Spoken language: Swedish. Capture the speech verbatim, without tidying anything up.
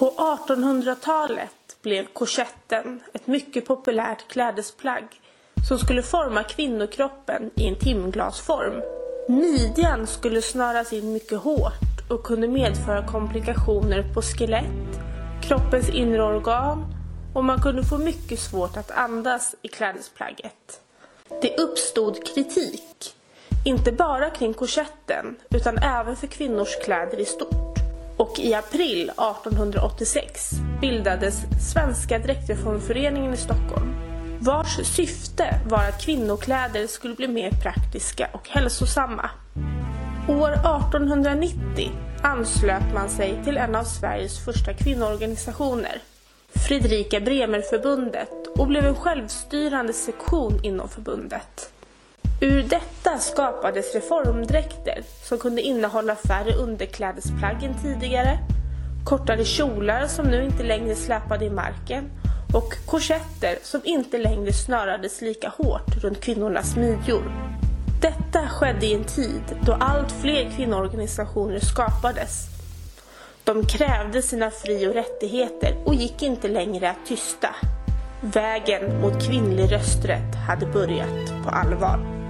På artonhundratalet blev korsetten ett mycket populärt klädesplagg som skulle forma kvinnokroppen i en timglasform. Midjan skulle snöras in mycket hårt och kunde medföra komplikationer på skelett, kroppens inre organ och man kunde få mycket svårt att andas i klädesplagget. Det uppstod kritik, inte bara kring korsetten utan även för kvinnors kläder i stort. Och i april artonhundraåttiosex bildades Svenska Dräktreformföreningen i Stockholm, vars syfte var att kvinnokläder skulle bli mer praktiska och hälsosamma. År artonhundranittio anslöt man sig till en av Sveriges första kvinnoorganisationer, Fredrika Bremerförbundet, och blev en självstyrande sektion inom förbundet. Ur detta skapades reformdräkter som kunde innehålla färre underklädesplagg än tidigare, kortare kjolar som nu inte längre släpade i marken och korsetter som inte längre snörades lika hårt runt kvinnornas midjor. Detta skedde i en tid då allt fler kvinnoorganisationer skapades. De krävde sina fri- och rättigheter och gick inte längre att tysta. Vägen mot kvinnlig rösträtt hade börjat på allvar.